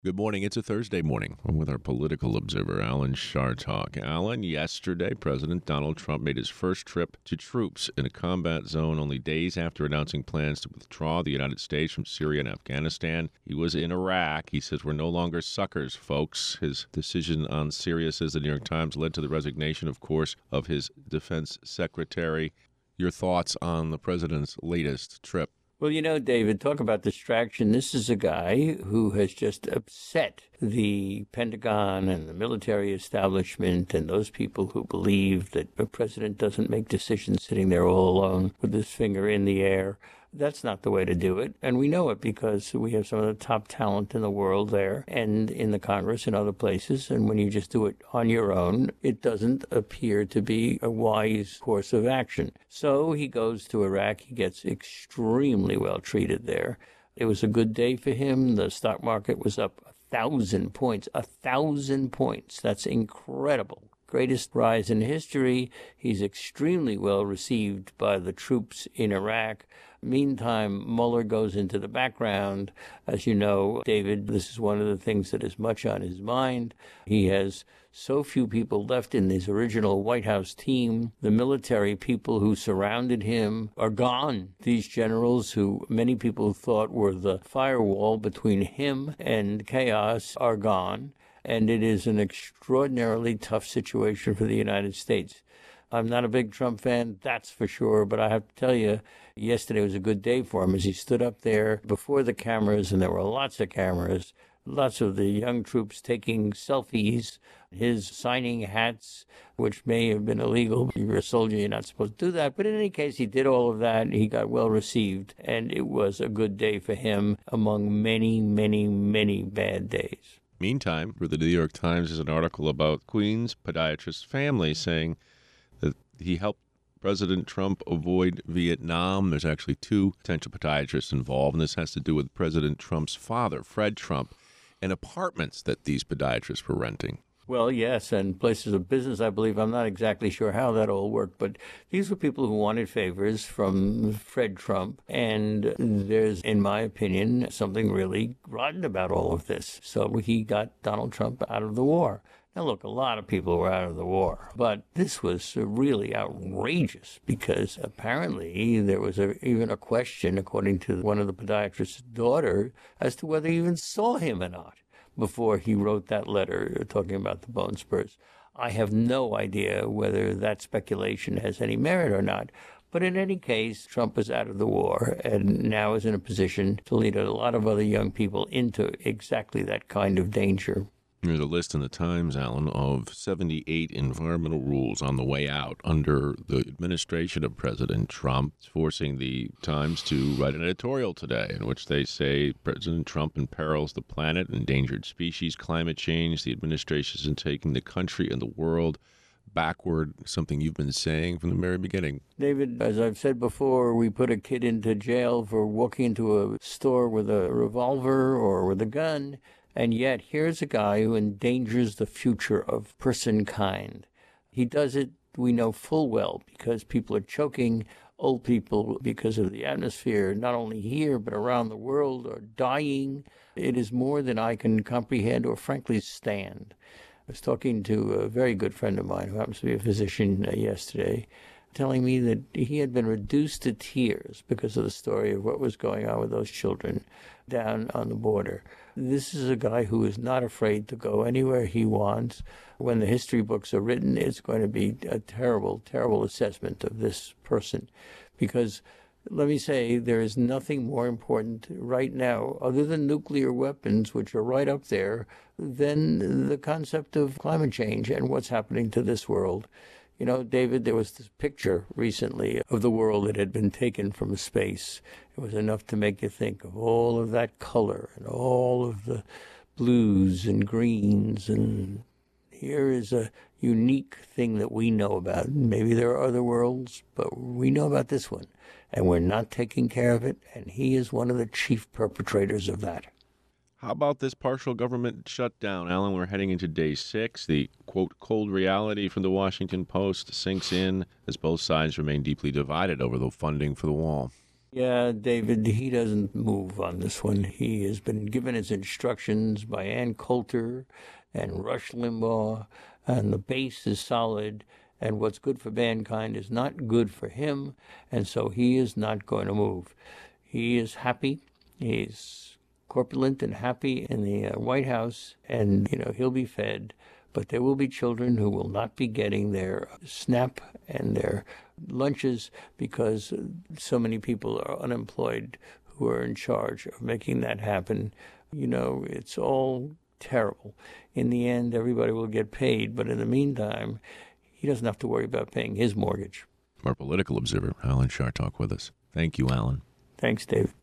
Good morning. It's a Thursday morning. I'm with our political observer, Alan Chartock. Alan, yesterday, President Donald Trump made his first trip to troops in a combat zone only days after announcing plans to withdraw the United States from Syria and Afghanistan. He was in Iraq. He says, "We're no longer suckers, folks." His decision on Syria, says the New York Times, led to the resignation, of course, of his defense secretary. Your thoughts on the president's latest trip? Well, David, talk about distraction. This is a guy who has just upset the Pentagon and the military establishment and those people who believe that a president doesn't make decisions sitting there all alone with his finger in the air. That's not the way to do it. And we know it because we have some of the top talent in the world there and in the Congress and other places. And when you just do it on your own, it doesn't appear to be a wise course of action. So he goes to Iraq. He gets extremely well treated there. It was a good day for him. The stock market was up 1,000 points. 1,000 points. That's incredible. Greatest rise in history. He's extremely well received by the troops in Iraq. Meantime, Mueller goes into the background. As you know, David, this is one of the things that is much on his mind. He has so few people left in his original White House team. The military people who surrounded him are gone. These generals who many people thought were the firewall between him and chaos are gone. And it is an extraordinarily tough situation for the United States. I'm not a big Trump fan, that's for sure, but I have to tell you, yesterday was a good day for him as he stood up there before the cameras, and there were lots of cameras, lots of the young troops taking selfies, his signing hats, which may have been illegal. You're a soldier, you're not supposed to do that. But in any case, he did all of that. He got well received, and it was a good day for him among many, many, many bad days. Meantime, for the New York Times is an article about Queens podiatrist family saying that he helped President Trump avoid Vietnam. There's actually two potential podiatrists involved, and this has to do with President Trump's father, Fred Trump, and apartments that these podiatrists were renting. Well, yes, and places of business, I believe. I'm not exactly sure how that all worked, but these were people who wanted favors from Fred Trump, and there's, in my opinion, something really rotten about all of this. So he got Donald Trump out of the war. Now, look, a lot of people were out of the war, but this was really outrageous because apparently there was even a question, according to one of the podiatrist's daughter, as to whether he even saw him or not before he wrote that letter talking about the bone spurs. I have no idea whether that speculation has any merit or not. But in any case, Trump is out of the war and now is in a position to lead a lot of other young people into exactly that kind of danger. There's a list in the Times, Alan, of 78 environmental rules on the way out under the administration of President Trump. It's forcing the Times to write an editorial today in which they say President Trump imperils the planet, endangered species, climate change. The administration is taking the country and the world backward, something you've been saying from the very beginning. David, as I've said before, we put a kid into jail for walking into a store with a revolver or with a gun. And yet, here's a guy who endangers the future of personkind. He does it, we know full well, because people are choking. Old people, because of the atmosphere, not only here, but around the world, are dying. It is more than I can comprehend or frankly stand. I was talking to a very good friend of mine who happens to be a physician yesterday, telling me that he had been reduced to tears because of the story of what was going on with those children down on the border. This is a guy who is not afraid to go anywhere he wants. When the history books are written, it's going to be a terrible, terrible assessment of this person. Because, let me say, there is nothing more important right now, other than nuclear weapons, which are right up there, than the concept of climate change and what's happening to this world. You know, David, there was this picture recently of the world that had been taken from space. It was enough to make you think of all of that color and all of the blues and greens. And here is a unique thing that we know about. Maybe there are other worlds, but we know about this one. And we're not taking care of it. And he is one of the chief perpetrators of that. How about this partial government shutdown, Alan? We're heading into day 6. The, quote, cold reality from the Washington Post sinks in as both sides remain deeply divided over the funding for the wall. Yeah, David, he doesn't move on this one. He has been given his instructions by Ann Coulter and Rush Limbaugh, and the base is solid, and what's good for mankind is not good for him, and so he is not going to move. He is happy. He's corpulent and happy in the White House, and, he'll be fed. But there will be children who will not be getting their SNAP and their lunches because so many people are unemployed who are in charge of making that happen. It's all terrible. In the end, everybody will get paid, but in the meantime, he doesn't have to worry about paying his mortgage. Our political observer, Alan Chartock, with us. Thank you, Alan. Thanks, David.